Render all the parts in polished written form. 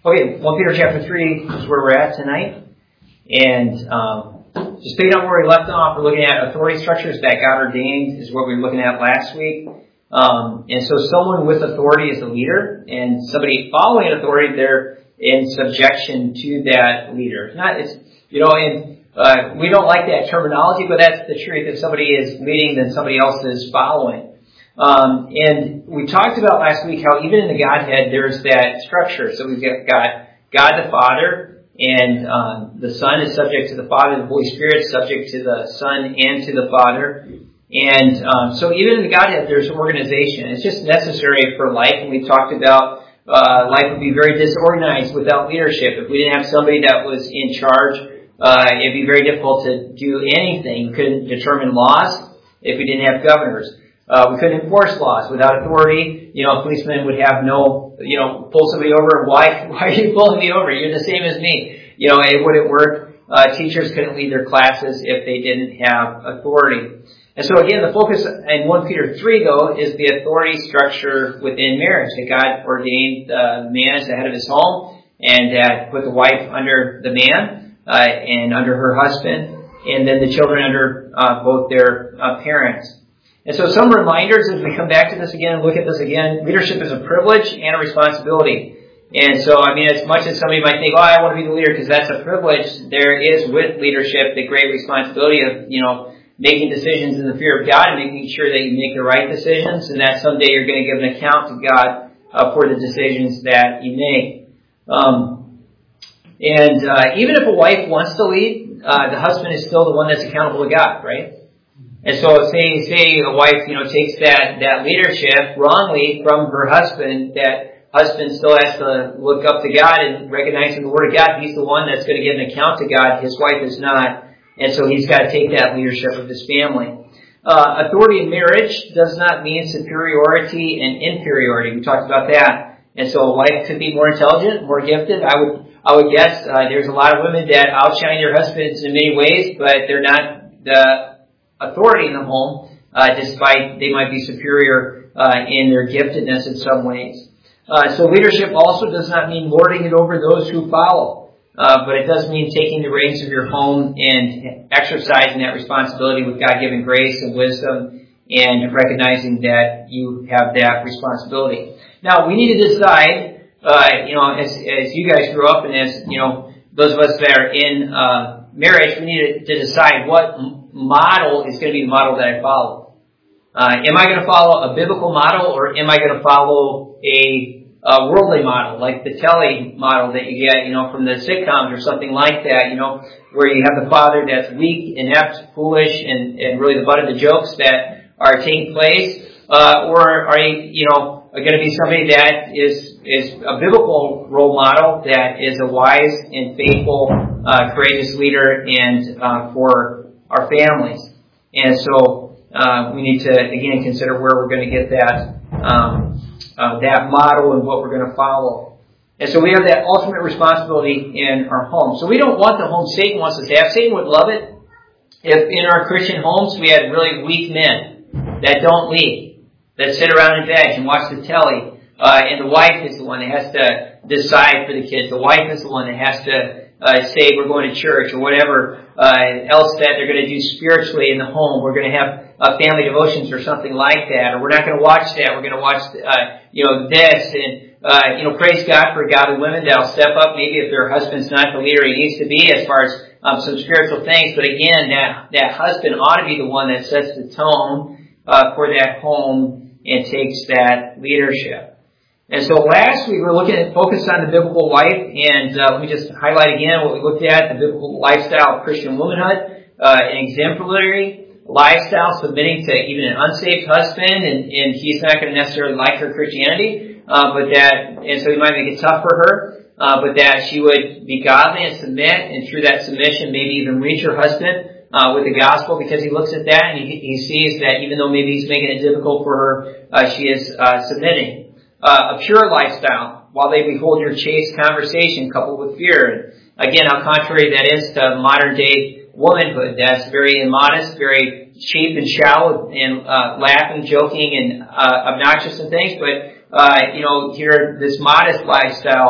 Okay, 1 Peter chapter 3 is where we're at tonight. And just picking up where we left off, we're looking at authority structures that God ordained is what we were looking at last week. And so someone with authority is a leader, and somebody following authority, they're in subjection to that leader. We don't like that terminology, but that's the truth. If somebody is leading, then somebody else is following. And we talked about last week how even in the Godhead there's that structure. So we've got God the Father, and the Son is subject to the Father, the Holy Spirit is subject to the Son and to the Father. And so even in the Godhead there's organization. It's just necessary for life, and we talked about life would be very disorganized without leadership. If we didn't have somebody that was in charge, it'd be very difficult to do anything. We couldn't determine laws if we didn't have governors. We couldn't enforce laws without authority. A policeman would have pull somebody over. Why are you pulling me over? You're the same as me. It wouldn't work. Teachers couldn't lead their classes if they didn't have authority. And so again, the focus in 1 Peter 3, though, is the authority structure within marriage. That God ordained the man as the head of his home, and that put the wife under the man and under her husband, and then the children under both their parents. And so some reminders as we come back to this again and look at this again. Leadership is a privilege and a responsibility. And so, as much as somebody might think, I want to be the leader because that's a privilege, there is with leadership the great responsibility of, making decisions in the fear of God and making sure that you make the right decisions, and that someday you're going to give an account to God for the decisions that you make. Even if a wife wants to lead, the husband is still the one that's accountable to God, right? And so say a wife, takes that leadership wrongly from her husband, that husband still has to look up to God and recognizing the Word of God. He's the one that's going to give an account to God. His wife is not. And so he's got to take that leadership of his family. Authority in marriage does not mean superiority and inferiority. We talked about that. And so a wife could be more intelligent, more gifted. I would guess there's a lot of women that outshine their husbands in many ways, but they're not the authority in the home, despite they might be superior in their giftedness in some ways. So leadership also does not mean lording it over those who follow, but it does mean taking the reins of your home and exercising that responsibility with God-given grace and wisdom, and recognizing that you have that responsibility. Now, we need to decide, as you guys grew up, and as those of us that are in marriage, we need to decide what model is going to be the model that I follow. Am I going to follow a biblical model, or am I going to follow a worldly model, like the telly model that you get, from the sitcoms or something like that, where you have the father that's weak, inept, foolish, and really the butt of the jokes that are taking place? Or are you, going to be somebody that is a biblical role model that is a wise and faithful, courageous leader and for our families? And so we need to, again, consider where we're going to get that model and what we're going to follow. And so we have that ultimate responsibility in our home. So we don't want the home Satan wants us to have. Satan would love it if in our Christian homes we had really weak men that don't lead, that sit around in bed and watch the telly. And the wife is the one that has to decide for the kids. The wife is the one that has to say we're going to church or whatever else that they're going to do spiritually in the home. We're going to have family devotions or something like that, or we're not going to watch that. We're going to watch this, and praise God for godly women that'll step up. Maybe if their husband's not the leader he needs to be as far as some spiritual things, but again, that husband ought to be the one that sets the tone for that home and takes that leadership. And so last week we were focused on the biblical wife, and let me just highlight again what we looked at: the biblical lifestyle of Christian womanhood, an exemplary lifestyle, submitting to even an unsaved husband, and he's not going to necessarily like her Christianity, and so he might make it tough for her, but that she would be godly and submit, and through that submission maybe even reach her husband with the gospel, because he looks at that and he sees that even though maybe he's making it difficult for her, she is submitting. A pure lifestyle, while they behold your chaste conversation coupled with fear. And again, how contrary that is to modern day womanhood. That's very immodest, very cheap and shallow, and laughing, joking, and obnoxious and things. But here, this modest lifestyle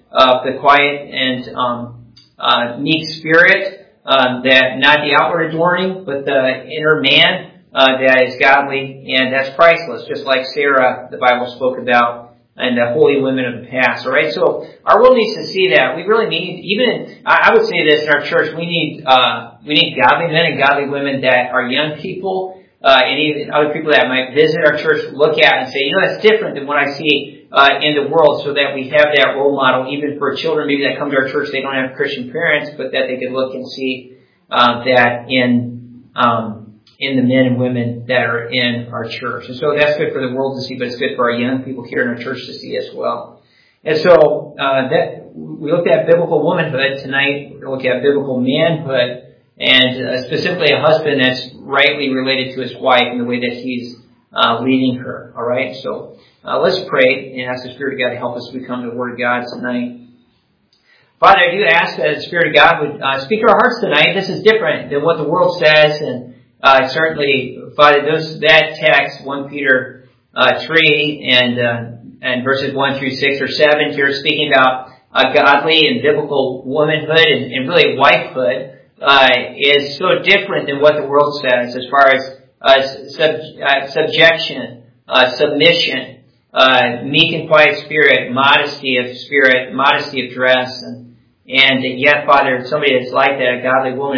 of the quiet and meek spirit, that not the outward adorning, but the inner man that is godly, and that's priceless, just like Sarah, the Bible spoke about, and the holy women of the past. All right, so our world needs to see that. We really need, I would say this in our church, we need godly men and godly women that are young people, and even other people that might visit our church look at and say, that's different than what I see in the world, so that we have that role model, even for children maybe that come to our church, they don't have Christian parents, but that they can look and see that in the men and women that are in our church. And so that's good for the world to see, but it's good for our young people here in our church to see as well. And so that we looked at biblical womanhood tonight. We're going to look at biblical manhood, and specifically a husband that's rightly related to his wife in the way that he's leading her. All right, so let's pray and ask the Spirit of God to help us become the Word of God tonight. Father, I do ask that the Spirit of God would speak to our hearts tonight. This is different than what the world says, and certainly, Father, that text, 1 Peter 3 and verses 1 through 6 or 7, here speaking about godly and biblical womanhood and really wifehood, is so different than what the world says as far as subjection, submission, meek and quiet spirit, modesty of spirit, modesty of dress, and yet, Father, somebody that's like that, a godly woman,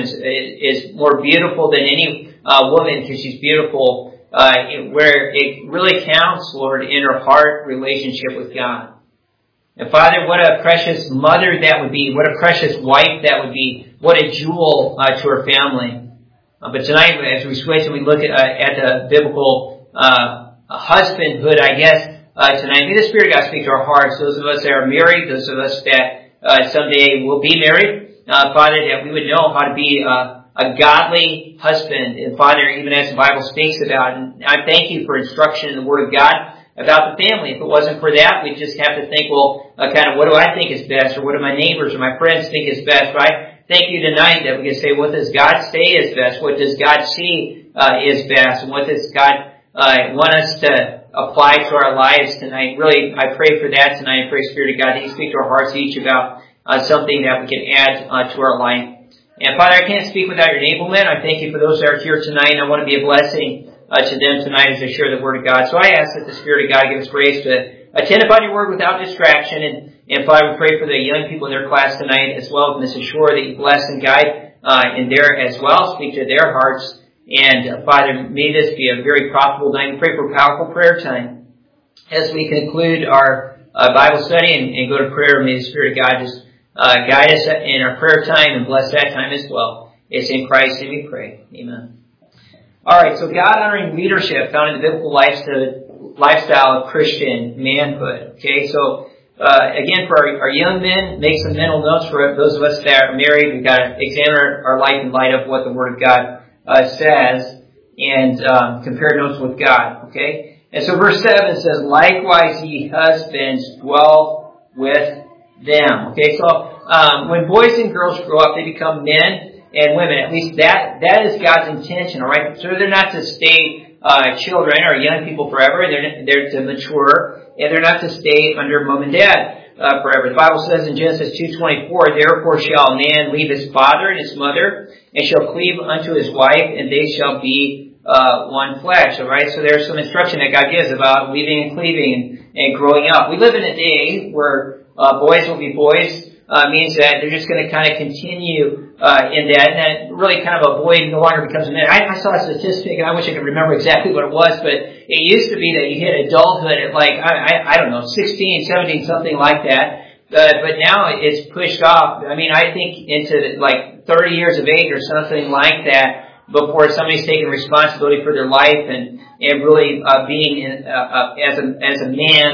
is more beautiful than any woman, because she's beautiful where it really counts, Lord, in her heart relationship with God. And Father, what a precious mother that would be, what a precious wife that would be, what a jewel to her family. But tonight, as we switch and we look at the biblical husbandhood, I guess, tonight, may the Spirit of God speak to our hearts, those of us that are married, those of us that someday will be married, Father, that we would know how to be a godly husband, and Father, even as the Bible speaks about. And I thank you for instruction in the Word of God about the family. If it wasn't for that, we'd just have to think, well, kind of what do I think is best, or what do my neighbors or my friends think is best, right? Thank you tonight that we can say, what does God say is best? What does God see is best? And what does God want us to apply to our lives tonight? Really, I pray for that tonight. I pray, Spirit of God, that you speak to our hearts each about something that we can add to our life. And Father, I can't speak without your enablement. I thank you for those that are here tonight, and I want to be a blessing to them tonight as they share the Word of God. So I ask that the Spirit of God give us grace to attend upon your Word without distraction. And Father, we pray for the young people in their class tonight as well, Mrs. Shore, that you bless and guide in there as well. Speak to their hearts. And Father, may this be a very profitable night. We pray for a powerful prayer time as we conclude our Bible study and go to prayer. May the Spirit of God just guide us in our prayer time and bless that time as well. It's in Christ's name we pray. Amen. All right, so God-honoring leadership found in the biblical lifestyle of Christian manhood. Okay, so again, for our young men, make some mental notes. For those of us that are married, we've got to examine our life in light of what the Word of God says, and compare notes with God. Okay, and so verse 7 says, "Likewise, ye husbands, dwell with them." Okay, so when boys and girls grow up, they become men and women. At least that is God's intention. All right, so they're not to stay children or young people forever. They're to mature, and they're not to stay under mom and dad forever. The Bible says in Genesis 2:24, "Therefore shall a man leave his father and his mother, and shall cleave unto his wife, and they shall be one flesh." All right, so there's some instruction that God gives about leaving and cleaving and growing up. We live in a day where boys will be boys. Means that they're just going to kind of continue in that, and that really kind of a boy no longer becomes a man. I saw a statistic, and I wish I could remember exactly what it was, but it used to be that you hit adulthood at like, I don't know, 16, 17, something like that. But now it's pushed off. I mean, I think into like 30 years of age or something like that before somebody's taking responsibility for their life and really being as a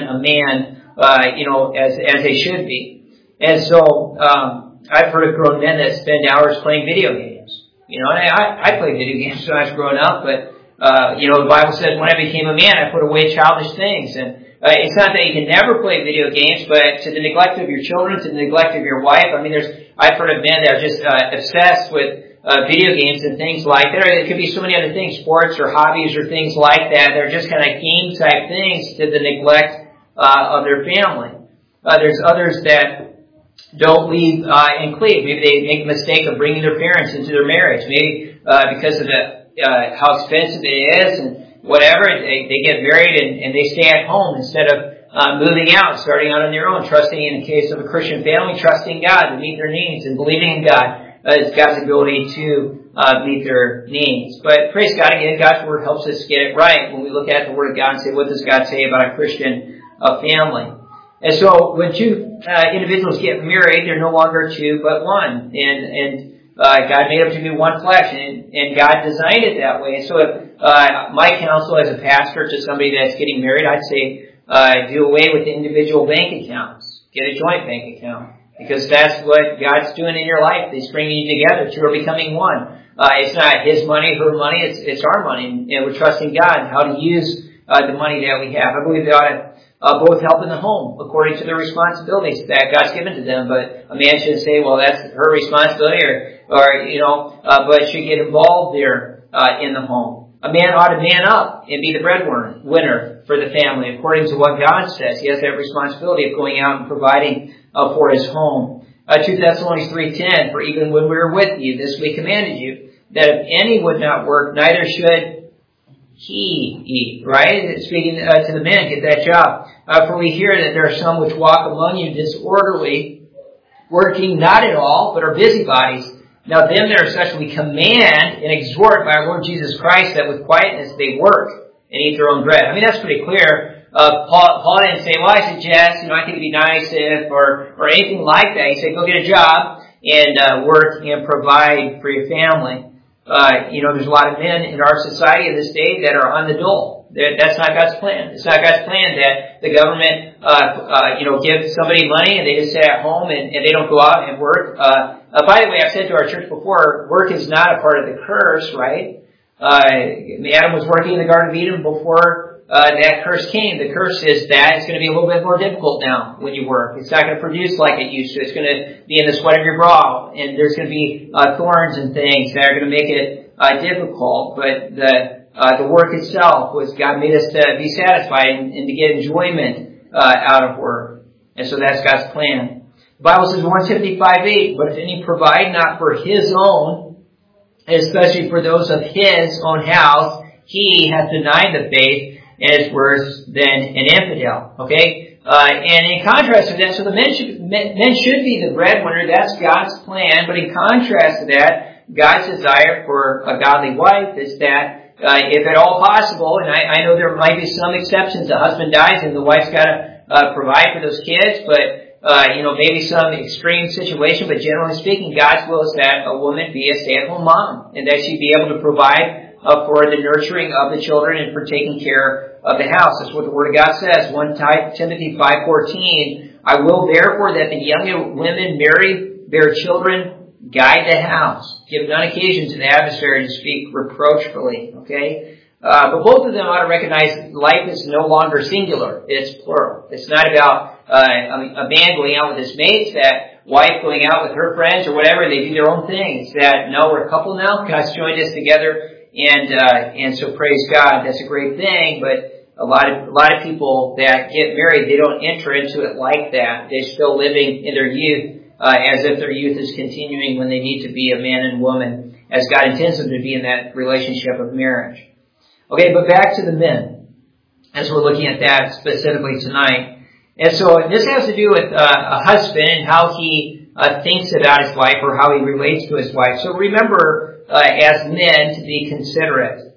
man, as they should be. And so, I've heard of grown men that spend hours playing video games. You know, and I played video games when I was growing up, but, the Bible says when I became a man, I put away childish things. And, it's not that you can never play video games, but to the neglect of your children, to the neglect of your wife. I mean, I've heard of men that are just, obsessed with, video games and things like that. It could be so many other things, sports or hobbies or things like that. They're just kind of game type things to the neglect, of their family. There's others that don't leave and cleave. Maybe they make a mistake of bringing their parents into their marriage. Maybe because of how expensive it is and whatever, they get married and they stay at home instead of moving out, starting out on their own, trusting, in the case of a Christian family, trusting God to meet their needs and believing in God as God's ability to meet their needs. But praise God, again, God's Word helps us get it right when we look at the Word of God and say, what does God say about a Christian family? And so when two individuals get married, they're no longer two but one. And God made them to be one flesh, and God designed it that way. So my counsel as a pastor to somebody that's getting married, I'd say do away with the individual bank accounts. Get a joint bank account. Because that's what God's doing in your life. He's bringing you together. Two are becoming one. It's not his money, her money. It's our money. And we're trusting God how to use the money that we have. I believe they ought to both help in the home according to their responsibilities that God's given to them. But a man shouldn't say, well, that's her responsibility but should get involved there in the home. A man ought to man up and be the breadwinner for the family according to what God says. He has that responsibility of going out and providing for his home. 2 Thessalonians 3:10, for even when we were with you, this we commanded you, that if any would not work, neither should he eat. Right? Speaking to the men, get that job. For we hear that there are some which walk among you disorderly, working not at all, but are busybodies. Now them that are such we command and exhort by our Lord Jesus Christ that with quietness they work and eat their own bread. I mean, that's pretty clear. Paul didn't say, well, I suggest, I think it'd be nice if, or anything like that. He said, go get a job and work and provide for your family. There's a lot of men in our society in this day that are on the dole. That's not God's plan. It's not God's plan that the government, give somebody money and they just sit at home and they don't go out and work. By the way, I've said to our church before, work is not a part of the curse, right? Adam was working in the Garden of Eden before that curse came. The curse is that it's going to be a little bit more difficult now when you work. It's not going to produce like it used to. It's going to be in the sweat of your brow, and there's going to be thorns and things that are going to make it difficult. But the work itself was God made us to be satisfied and to get enjoyment out of work, and so that's God's plan. The Bible says 1 Timothy 5:8, but if any provide not for his own, especially for those of his own house, he hath denied the faith and is worse than an infidel. Okay? And in contrast to that, so the men should be the breadwinner. That's God's plan. But in contrast to that, God's desire for a godly wife is that if at all possible, and I know there might be some exceptions, the husband dies and the wife's got to provide for those kids, but maybe some extreme situation, but generally speaking, God's will is that a woman be a stay-at-home mom and that she be able to provide for the nurturing of the children and for taking care of the house. That's what the Word of God says. 1 Timothy 5:14, I will therefore that the young women marry their children, guide the house, give none occasion to the adversary to speak reproachfully. Okay? But both of them ought to recognize life is no longer singular. It's plural. It's not about a man going out with his mates, that wife going out with her friends or whatever, and they do their own thing. It's that, no, we're a couple now. God's joined us together, and so praise God. That's a great thing, but a lot of people that get married, they don't enter into it like that. They're still living in their youth as if their youth is continuing when they need to be a man and woman, as God intends them to be in that relationship of marriage. Okay, but back to the men, as we're looking at that specifically tonight. And so this has to do with a husband and how he thinks about his wife or how he relates to his wife. So remember, as men, to be considerate.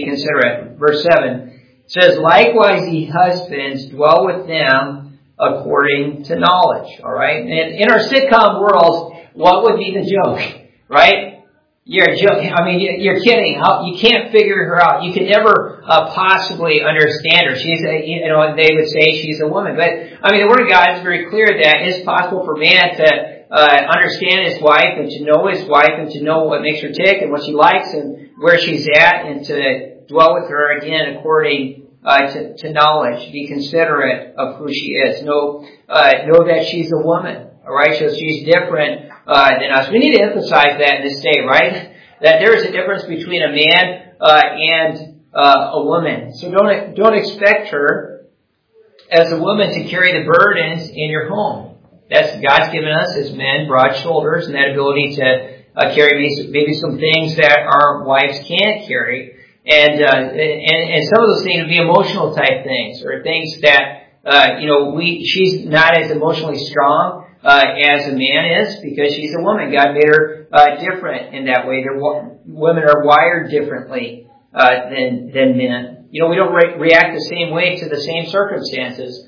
Verse 7 says, likewise ye husbands dwell with them according to knowledge. All right? And in our sitcom world, what would be the joke? Right? You're joking. I mean, you're kidding. You can't figure her out. You can never possibly understand her. She's they would say she's a woman. But, I mean, the Word of God is very clear that it's possible for man to understand his wife and to know his wife and to know what makes her tick and what she likes and where she's at and to dwell with her, again, according to knowledge. Be considerate of who she is. Know that she's a woman. All right? So she's different than us. We need to emphasize that in this day, right? That there is a difference between a man and a woman. So don't expect her as a woman to carry the burdens in your home. That's God's given us as men broad shoulders and that ability to carry maybe some things that our wives can't carry, and some of those things would be emotional type things or things that she's not as emotionally strong as a man is because she's a woman. God made her different in that way. Women are wired differently than men. We don't react the same way to the same circumstances.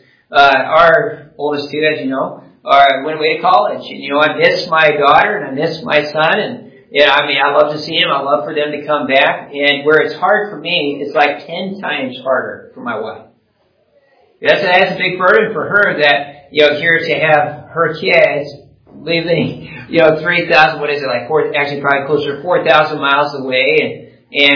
Our oldest two, as you know, went away to college. I miss my daughter and I miss my son, and I love to see them. I love for them to come back. And where it's hard for me, it's like 10 times harder for my wife. That's a big burden for her that, here to have her kids living, 3,000, actually probably closer to 4,000 miles away.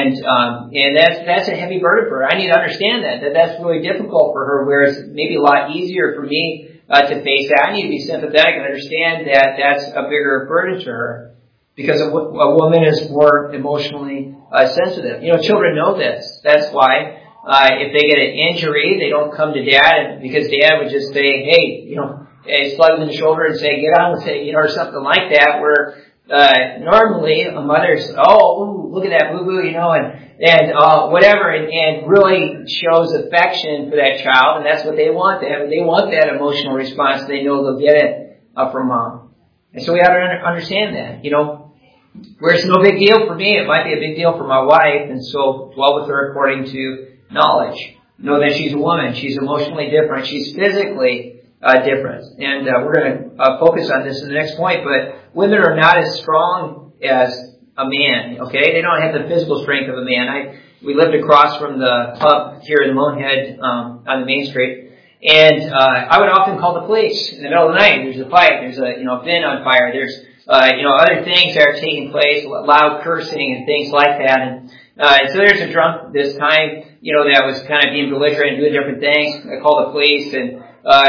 And that's a heavy burden for her. I need to understand that's really difficult for her, whereas maybe a lot easier for me to face that. I need to be sympathetic and understand that that's a bigger burden to her because a woman is more emotionally sensitive. Children know this. That's why if they get an injury, they don't come to dad because dad would just say, hey, slug them in the shoulder and say, get on with it, or something like that, where normally a mother's, look at that boo-boo, and whatever, and really shows affection for that child, and that's what they want. They want that emotional response. They know they'll get it from mom. And so we have to understand that, where it's no big deal for me, it might be a big deal for my wife, and so dwell with her according to knowledge. Know that she's a woman. She's emotionally different. She's physically different. And we're going to focus on this in the next point, but women are not as strong as a man, okay? They don't have the physical strength of a man. We lived across from the pub here in Lonehead on the main street, and I would often call the police in the middle of the night. There's a fight. There's a bin on fire. There's other things that are taking place, loud cursing and things like that. And so there's a drunk this time, that was kind of being belligerent and doing different things. I called the police, and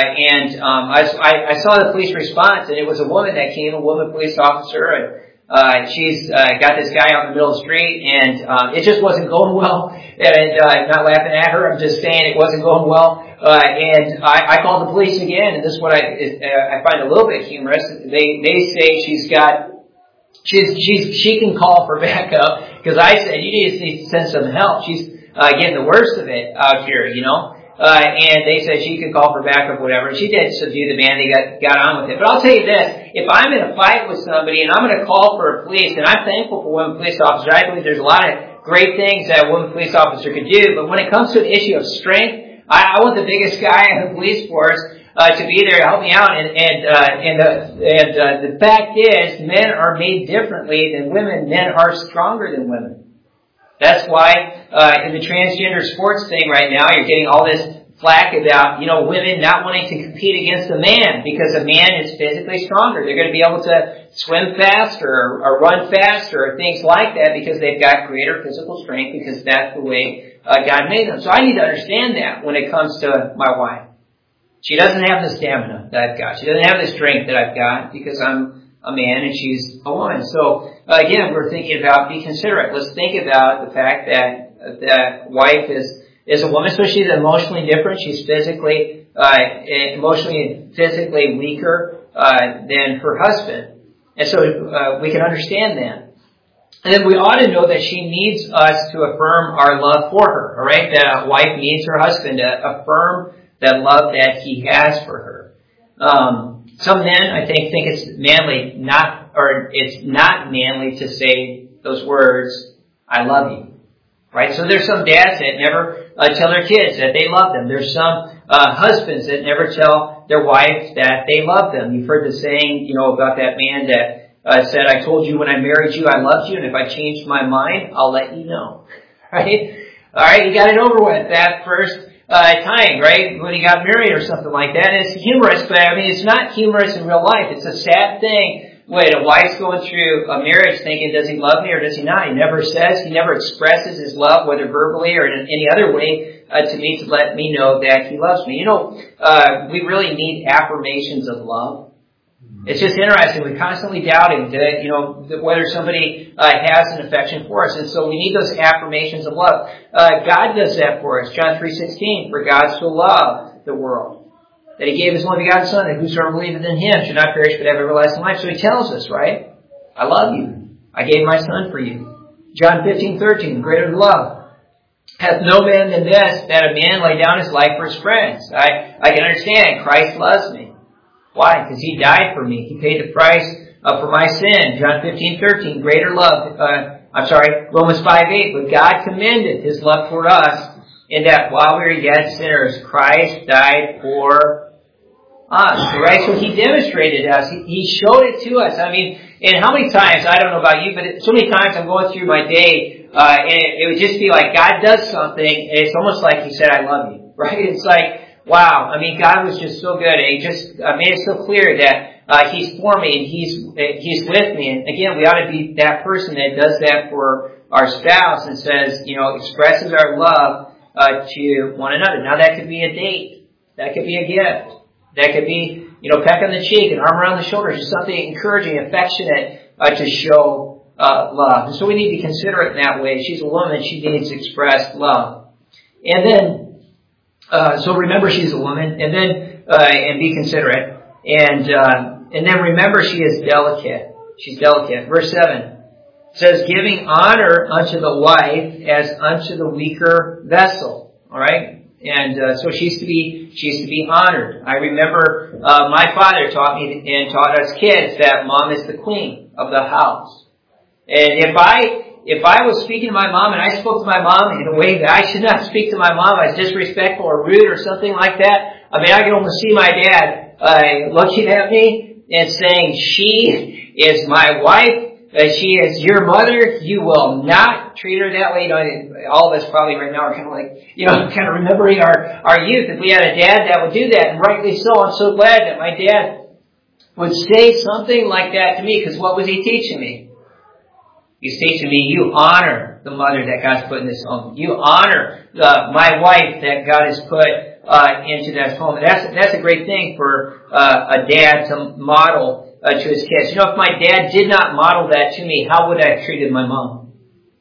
I saw the police response, and it was a woman that came, a woman police officer, and she's got this guy out in the middle of the street, and it just wasn't going well. And I'm not laughing at her. I'm just saying it wasn't going well. And I called the police again, and this is what I find a little bit humorous. They say she can call for backup because I said you need to send some help. She's getting the worst of it out here, and they said she could call for backup, whatever. She did subdue the man. They got on with it. But I'll tell you this: if I'm in a fight with somebody and I'm going to call for a police, and I'm thankful for women police officers, I believe there's a lot of great things that a woman police officer could do. But when it comes to an issue of strength, I want the biggest guy in the police force to be there to help me out. And the fact is, men are made differently than women. Men are stronger than women. That's why in the transgender sports thing right now, you're getting all this flack about, women not wanting to compete against a man because a man is physically stronger. They're going to be able to swim faster or run faster or things like that because they've got greater physical strength because that's the way God made them. So I need to understand that when it comes to my wife. She doesn't have the stamina that I've got. She doesn't have the strength that I've got because I'm a man and she's a woman. So again, we're thinking about, be considerate. Let's think about the fact that wife is a woman, so she's emotionally different. She's physically, emotionally and physically weaker than her husband. And so we can understand that. And then we ought to know that she needs us to affirm our love for her, all right? That a wife needs her husband to affirm that love that he has for her. Some men, I think it's manly, it's not manly to say those words, I love you. Right? So there's some dads that never tell their kids that they love them. There's some husbands that never tell their wife that they love them. You've heard the saying, about that man that said, I told you when I married you I loved you, and if I changed my mind, I'll let you know. Right? All right, you got it over with that first time, right? When he got married or something like that. And it's humorous, but it's not humorous in real life. It's a sad thing when a wife's going through a marriage thinking, does he love me or does he not? He never says, he never expresses his love, whether verbally or in any other way, to me to let me know that he loves me. We really need affirmations of love. It's just interesting. We're constantly doubting that, whether somebody has an affection for us. And so we need those affirmations of love. God does that for us. John 3:16, for God so loved the world that he gave his only begotten Son, that whosoever believeth in him should not perish but have everlasting life. So he tells us, right? I love you. I gave my Son for you. John 15:13, greater love hath no man than this, that a man lay down his life for his friends. I can understand. Christ loves me. Why? Because he died for me. He paid the price for my sin. John 15:13, greater love. Romans 5:8, but God commended his love toward us in that while we were yet sinners, Christ died for us. Right? So he demonstrated us. He showed it to us. I mean, and how many times, I don't know about you, but so many times I'm going through my day, and it would just be like God does something, and it's almost like he said, I love you. Right? It's like, wow. I mean, God was just so good, and he just made it so clear that he's for me, and he's with me. And again, we ought to be that person that does that for our spouse and says, expresses our love to one another. Now, that could be a date. That could be a gift. That could be, peck on the cheek, an arm around the shoulder, just something encouraging, affectionate to show love. And so we need to consider it in that way. She's a woman. She needs expressed love. And then, so remember she's a woman, and then, and be considerate. And then remember she is delicate. She's delicate. Verse 7 says, giving honor unto the wife as unto the weaker vessel. All right? And so she's to be honored. I remember my father taught me and taught us kids that mom is the queen of the house. And if I was speaking to my mom and I spoke to my mom in a way that I should not speak to my mom, I was disrespectful or rude or something like that, I mean, I can almost see my dad looking at me and saying, she is my wife. She is your mother. You will not treat her that way. All of us probably right now are kind of like, kind of remembering our youth. If we had a dad that would do that, and rightly so, I'm so glad that my dad would say something like that to me, because what was he teaching me? He's teaching me, you honor the mother that God's put in this home. You honor my wife that God has put into that home. And that's a great thing for a dad to model to his kids. If my dad did not model that to me, how would I have treated my mom?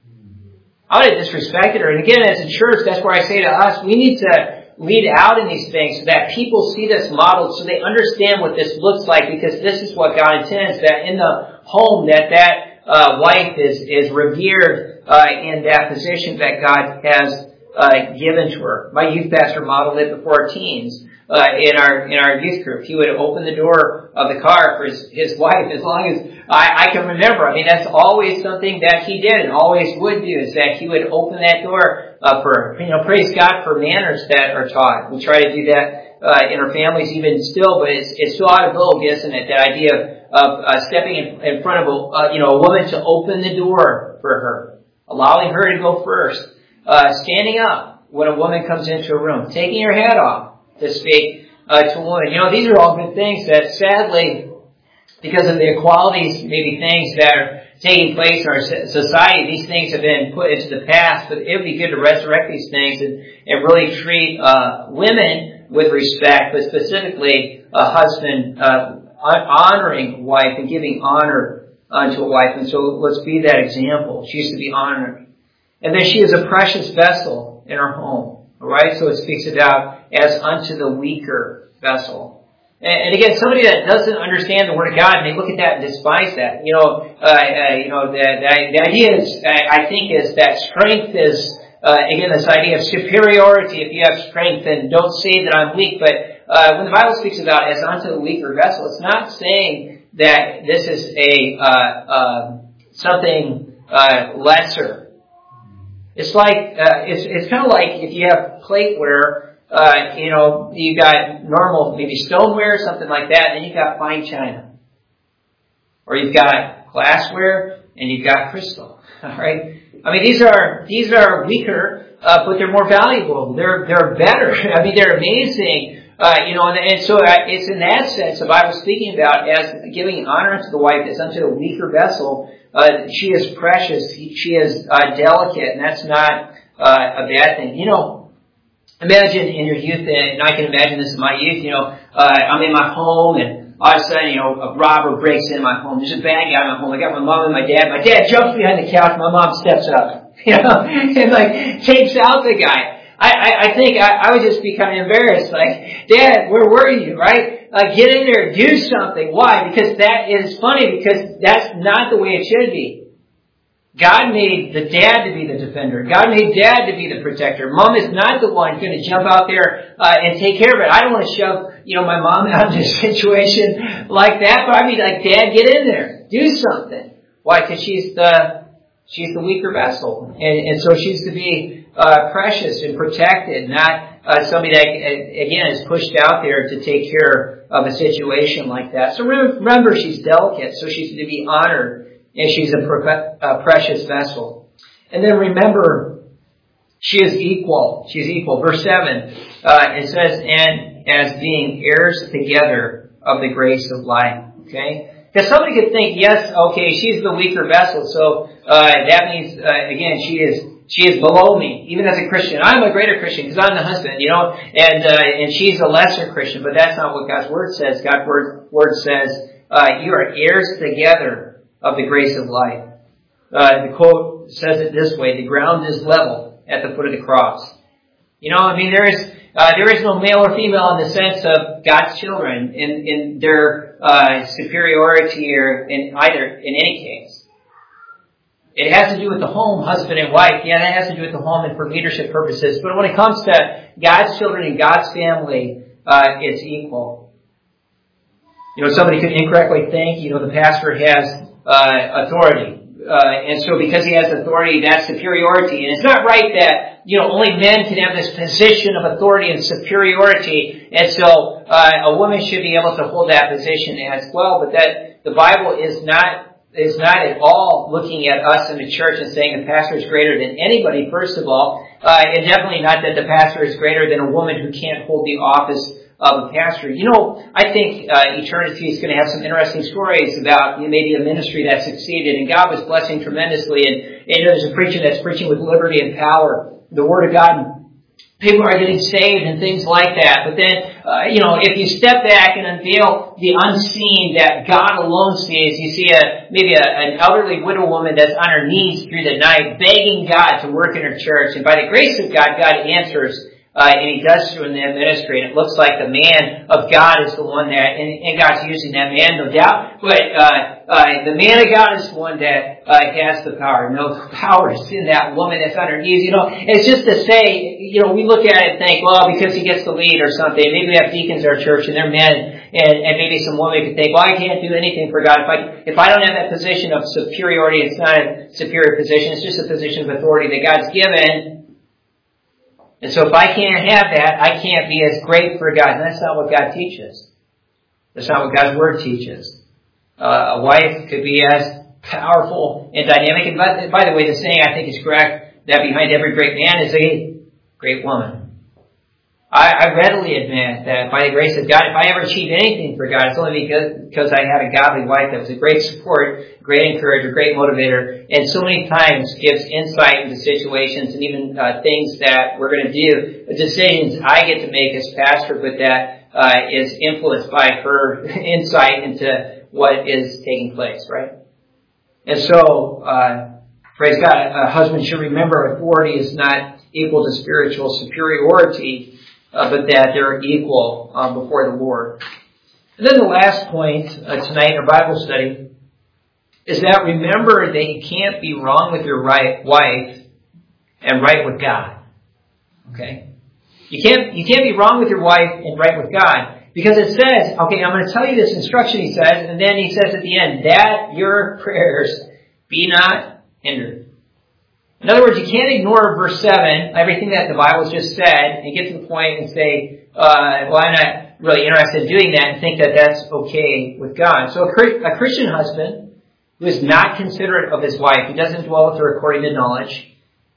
I would have disrespected her. And again, as a church, that's where I say to us, we need to lead out in these things so that people see this modeled, so they understand what this looks like, because this is what God intends, that in the home that wife is revered in that position that God has given to her. My youth pastor modeled it before our teens. In our youth group, he would open the door of the car for his wife as long as I can remember. I mean, that's always something that he did and always would do, is that he would open that door for her. Praise God for manners that are taught. We try to do that in our families even still, but it's so out of vogue, isn't it? That idea of stepping in front of a woman to open the door for her, allowing her to go first, standing up when a woman comes into a room, taking her hat off to speak to a woman. These are all good things that sadly, because of the equalities, maybe things that are taking place in our society, these things have been put into the past, but it would be good to resurrect these things and really treat women with respect, but specifically a husband honoring a wife and giving honor to a wife. And so let's be that example. She is to be honored. And then she is a precious vessel in her home. All right, so it speaks about as unto the weaker vessel. And again, somebody that doesn't understand the Word of God, and they look at that and despise that. The idea is, I think, is that strength is, again, this idea of superiority. If you have strength, then don't say that I'm weak. But when the Bible speaks about as unto the weaker vessel, it's not saying that this is something lesser. It's like, it's kind of like if you have plateware, you got normal, maybe stoneware, something like that, and then you got fine china. Or you've got glassware, and you've got crystal. Alright? I mean, these are weaker, but they're more valuable. They're better. I mean, they're amazing. And so it's in that sense the Bible speaking about as giving honor to the wife as unto a weaker vessel. She is precious. She is delicate, and that's not a bad thing. Imagine in your youth, and I can imagine this in my youth. I'm in my home, and all of a sudden, a robber breaks in my home. There's a bad guy in my home. I got my mom and my dad. My dad jumps behind the couch. My mom steps up, and takes out the guy. I think I would just be kind of embarrassed. Like, Dad, where were you? Right? Get in there, do something. Why? Because that is funny, because that's not the way it should be. God made the dad to be the defender. God made dad to be the protector. Mom is not the one going to jump out there and take care of it. I don't want to shove, my mom out in a situation like that. But I mean, like, Dad, get in there, do something. Why? Because she's the weaker vessel, and so she's to be precious and protected, not somebody that again is pushed out there to take care of a situation like that. So remember, she's delicate, so she's to be honored. And she's a precious vessel. And then remember, she is equal. She's equal. Verse 7, it says, and as being heirs together of the grace of life. Okay? Because somebody could think, yes, okay, she's the weaker vessel, so that means, again, she is below me, even as a Christian. I'm a greater Christian because I'm the husband, and she's a lesser Christian. But that's not what God's Word says. God's Word says, you are heirs together of the grace of life. The quote says it this way: the ground is level at the foot of the cross. There is no male or female in the sense of God's children in their superiority or in any case. It has to do with the home, husband and wife. Yeah, that has to do with the home and for leadership purposes. But when it comes to God's children and God's family, it's equal. Somebody could incorrectly think, the pastor has authority. And so because he has authority, that's superiority. And it's not right that, only men can have this position of authority and superiority. And so, a woman should be able to hold that position as well. But that the Bible is not at all looking at us in the church and saying the pastor is greater than anybody, first of all. And definitely not that the pastor is greater than a woman who can't hold the office of a pastor. I think eternity is going to have some interesting stories about maybe a ministry that succeeded and God was blessing tremendously, and there's a preacher that's preaching with liberty and power, the Word of God, and people are getting saved and things like that. But then, if you step back and unveil the unseen that God alone sees, you see maybe an elderly widow woman that's on her knees through the night begging God to work in her church, and by the grace of God, God answers. And he does so in that ministry, and it looks like the man of God is the one that, and God's using that man, no doubt, but the man of God is the one that has the power. No, the power is in that woman that's on her knees. It's just to say, we look at it and think, well, because he gets the lead or something. Maybe we have deacons in our church and they're men, and maybe some woman could think, well, I can't do anything for God. If I don't have that position of superiority, it's not a superior position, it's just a position of authority that God's given. And so if I can't have that, I can't be as great for God. And that's not what God teaches. That's not what God's Word teaches. A wife could be as powerful and dynamic. And by the way, the saying I think is correct, that behind every great man is a great woman. I readily admit that by the grace of God, if I ever achieved anything for God, it's only because I had a godly wife that was a great support, great encourager, great motivator, and so many times gives insight into situations and even things that we're going to do, decisions I get to make as pastor, but that is influenced by her insight into what is taking place, right? And so, praise God, a husband should remember authority is not equal to spiritual superiority, but that they're equal before the Lord. And then the last point tonight in our Bible study is that remember that you can't be wrong with your wife and right with God. Okay? You can't be wrong with your wife and right with God. Because it says, okay, I'm going to tell you this instruction, he says, and then he says at the end, that your prayers be not hindered. In other words, you can't ignore verse 7, everything that the Bible's just said, and get to the point and say, well, I'm not really interested in doing that, and think that that's okay with God. So a Christian husband who is not considerate of his wife, he doesn't dwell with her according to knowledge,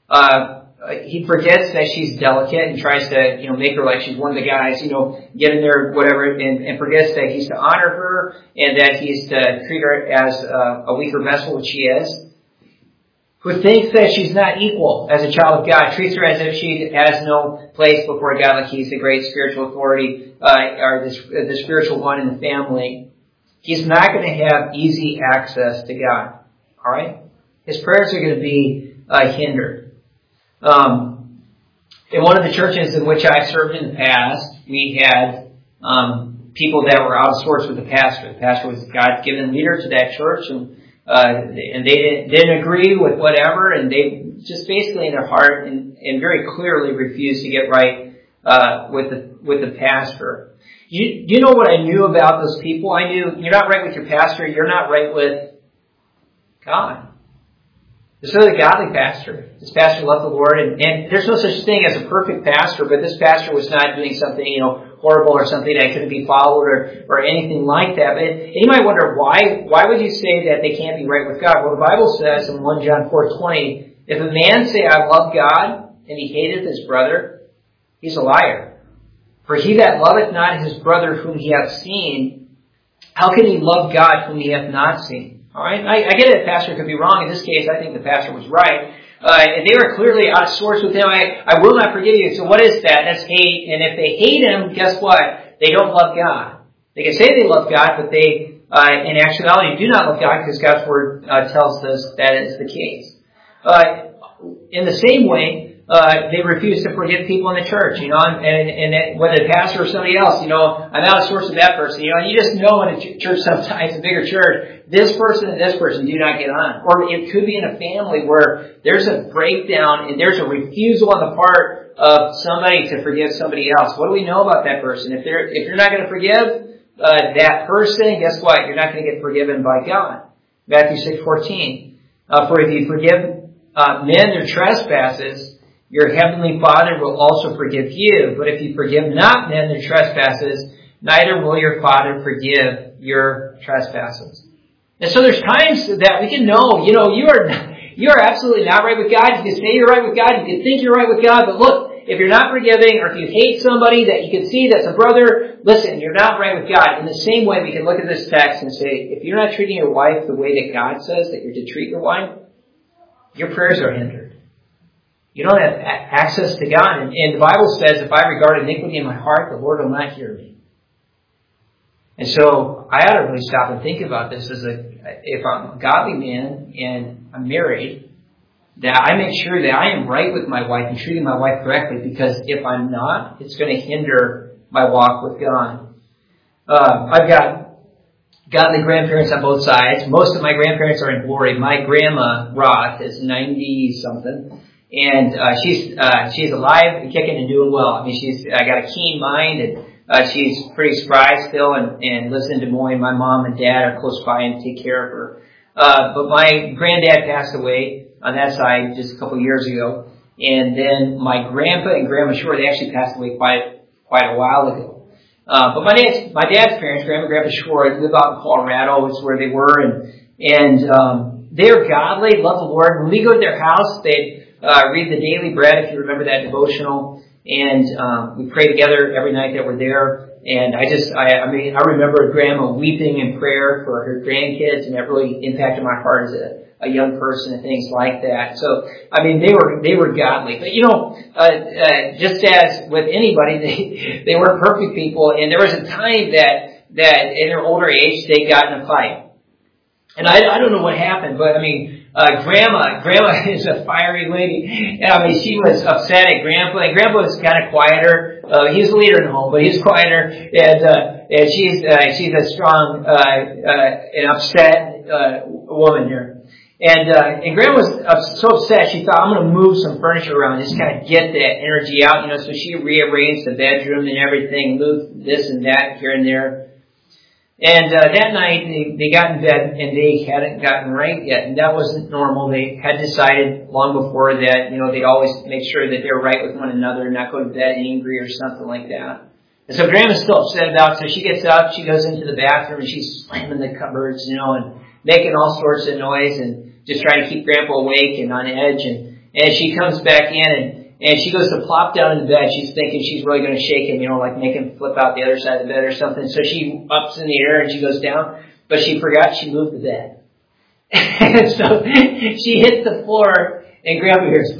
he forgets that she's delicate and tries to, make her like she's one of the guys, get in there, whatever, and forgets that he's to honor her and that he's to treat her as a weaker vessel, which she is. Who thinks that she's not equal as a child of God, treats her as if she has no place before God, like he's the great spiritual authority, or the spiritual one in the family. He's not going to have easy access to God. Alright? His prayers are going to be hindered. And In one of the churches in which I served in the past, we had people that were out of sorts with the pastor. The pastor was a God-given leader to that church, and they didn't agree with whatever, and they just basically in their heart and very clearly refused to get right with the pastor. You know what I knew about those people? I knew you're not right with your pastor, you're not right with God. This is a godly pastor. This pastor loved the Lord, and there's no such thing as a perfect pastor, but this pastor was not doing something, horrible or something that couldn't be followed or anything like that. But you might wonder, why would you say that they can't be right with God? Well, the Bible says in 1 John 4:20, if a man say, I love God, and he hateth his brother, he's a liar. For he that loveth not his brother whom he hath seen, how can he love God whom he hath not seen? All right, I get it. The pastor could be wrong. In this case, I think the pastor was right. And they were clearly out of sorts with him. I will not forgive you. So what is that? That's hate. And if they hate him, guess what? They don't love God. They can say they love God, but they, in actuality, do not love God because God's Word tells us that is the case. In the same way, they refuse to forgive people in the church, and whether the pastor or somebody else, I'm out of sorts with that person, and you just know in a church sometimes, a bigger church, this person and this person do not get on. Or it could be in a family where there's a breakdown and there's a refusal on the part of somebody to forgive somebody else. What do we know about that person? If you're not going to forgive that person, guess what? You're not going to get forgiven by God. Matthew 6:14. For if you forgive men their trespasses, your heavenly Father will also forgive you. But if you forgive not men their trespasses, neither will your Father forgive your trespasses. And so there's times that we can know, you are absolutely not right with God. You can say you're right with God. You can think you're right with God. But look, if you're not forgiving or if you hate somebody that you can see that's a brother, listen, you're not right with God. In the same way, we can look at this text and say, if you're not treating your wife the way that God says that you're to treat your wife, your prayers are hindered. You don't have access to God. And the Bible says, if I regard iniquity in my heart, the Lord will not hear me. And so I ought to really stop and think about this if I'm a godly man and I'm married, that I make sure that I am right with my wife and treating my wife correctly, because if I'm not, it's going to hinder my walk with God. I've got godly grandparents on both sides. Most of my grandparents are in glory. My grandma, Roth, is 90-something. And she's alive and kicking and doing well. I mean, she's got a keen mind, and she's pretty spry still, and lives in Des Moines. My mom and dad are close by and take care of her. But my granddad passed away on that side just a couple of years ago, and then my grandpa and grandma Shore, they actually passed away quite a while ago. But my dad's parents, Grandma and Grandpa Shore, live out in Colorado. Is where they were, and they're godly, love the Lord. When we go to their house, they read the Daily Bread, if you remember that devotional, and we pray together every night that we're there. And I remember Grandma weeping in prayer for her grandkids, and that really impacted my heart as a young person and things like that. So, I mean, they were godly. But just as with anybody, they weren't perfect people, and there was a time that in their older age they got in a fight. And I don't know what happened, but I mean, Grandma is a fiery lady. I mean, she was upset at Grandpa, and Grandpa was kind of quieter. He's the leader in the home, but he's quieter, and she's a strong, and upset, woman here. And Grandma was so upset, she thought, I'm going to move some furniture around, just kind of get that energy out, so she rearranged the bedroom and everything, moved this and that here and there. And that night, they got in bed, and they hadn't gotten right yet, and that wasn't normal. They had decided long before that, they'd always make sure that they're right with one another and not go to bed angry or something like that. And so Grandma's still upset about it, so she gets up, she goes into the bathroom, and she's slamming the cupboards, and making all sorts of noise, and just trying to keep Grandpa awake and on edge. And she comes back in, and she goes to plop down in the bed. She's thinking she's really going to shake him, like make him flip out the other side of the bed or something. So she ups in the air and she goes down, but she forgot she moved the bed. And so she hits the floor, and Grandpa hears,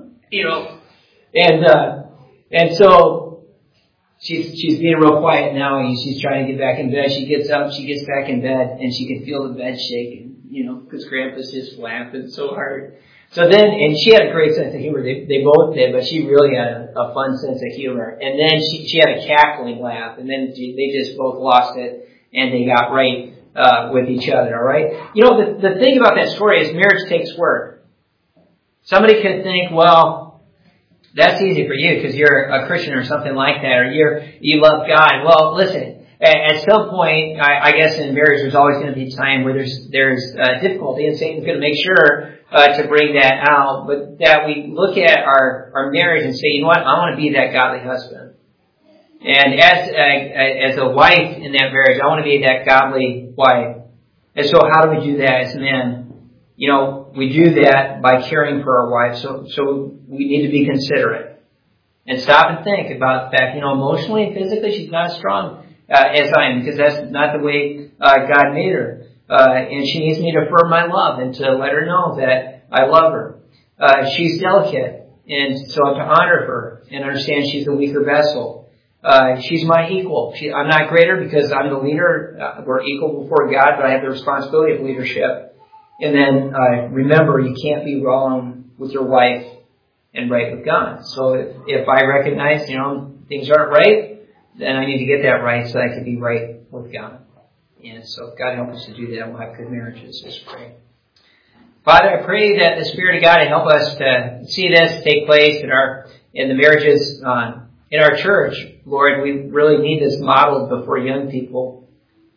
and so she's being real quiet now, and she's trying to get back in bed. She gets up, she gets back in bed, and she can feel the bed shaking, because Grandpa's just laughing so hard. So then, and she had a great sense of humor. They both did, but she really had a fun sense of humor. And then she had a cackling laugh, and then they just both lost it, and they got right with each other, all right? You know, the thing about that story is marriage takes work. Somebody could think, well, that's easy for you because you're a Christian or something like that, or you love God. Well, listen, at some point, I guess in marriage, there's always going to be a time where there's difficulty, and Satan's going to make sure to bring that out, but that we look at our marriage and say, you know what, I want to be that godly husband. And as a wife in that marriage, I want to be that godly wife. And so how do we do that as men? You know, we do that by caring for our wives. So we need to be considerate and stop and think about the fact, you know, emotionally and physically, she's not as strong as I am, because that's not the way God made her. And she needs me to affirm my love and to let her know that I love her. She's delicate, and so I'm to honor her and understand she's a weaker vessel. She's my equal. I'm not greater because I'm the leader. We're equal before God, but I have the responsibility of leadership. And then remember, you can't be wrong with your wife and right with God. So if I recognize, you know, things aren't right, then I need to get that right so I can be right with God. And so God help us to do that. We'll have good marriages. Let's pray. Father, I pray that the Spirit of God will help us to see this take place in the marriages in our church. Lord, we really need this modeled before young people.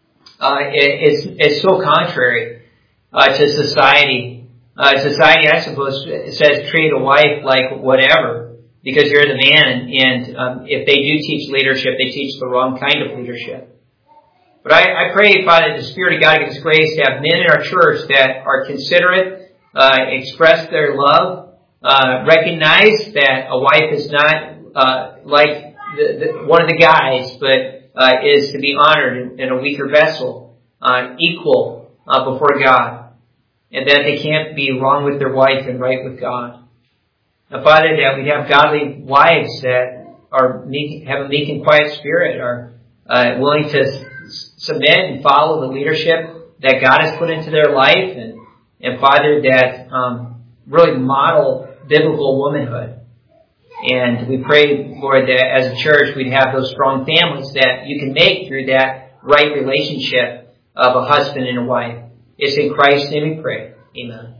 It's so contrary to society. Society, I suppose, says treat a wife like whatever because you're the man. And if they do teach leadership, they teach the wrong kind of leadership. But I pray, Father, that the Spirit of God gives grace to have men in our church that are considerate, express their love, recognize that a wife is not like one of the guys, but is to be honored in a weaker vessel, equal before God, and that they can't be wrong with their wife and right with God. Now, Father, that we have godly wives that are have a meek and quiet spirit, are willing to submit and follow the leadership that God has put into their life, and Father, that really model biblical womanhood. And we pray, Lord, that as a church we'd have those strong families that you can make through that right relationship of a husband and a wife. It's in Christ's name we pray. Amen.